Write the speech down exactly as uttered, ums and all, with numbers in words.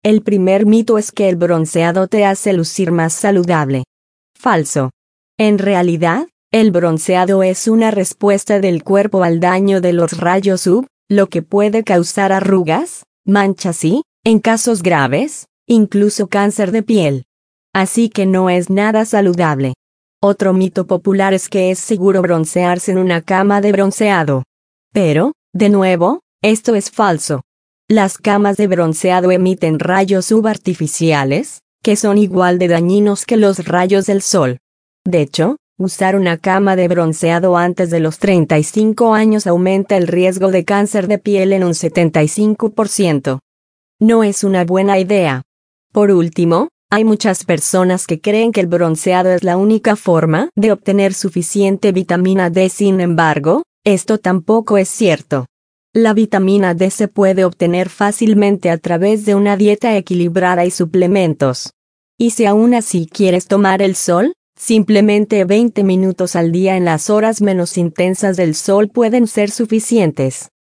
El primer mito es que el bronceado te hace lucir más saludable. Falso. En realidad, el bronceado es una respuesta del cuerpo al daño de los rayos U V, lo que puede causar arrugas, manchas y, en casos graves, incluso cáncer de piel. Así que no es nada saludable. Otro mito popular es que es seguro broncearse en una cama de bronceado. Pero, de nuevo, esto es falso. Las camas de bronceado emiten rayos U V artificiales, que son igual de dañinos que los rayos del sol. De hecho, usar una cama de bronceado antes de los treinta y cinco años aumenta el riesgo de cáncer de piel en un setenta y cinco por ciento. No es una buena idea. Por último, hay muchas personas que creen que el bronceado es la única forma de obtener suficiente vitamina D. Sin embargo, esto tampoco es cierto. La vitamina D se puede obtener fácilmente a través de una dieta equilibrada y suplementos. Y si aún así quieres tomar el sol, simplemente veinte minutos al día en las horas menos intensas del sol pueden ser suficientes.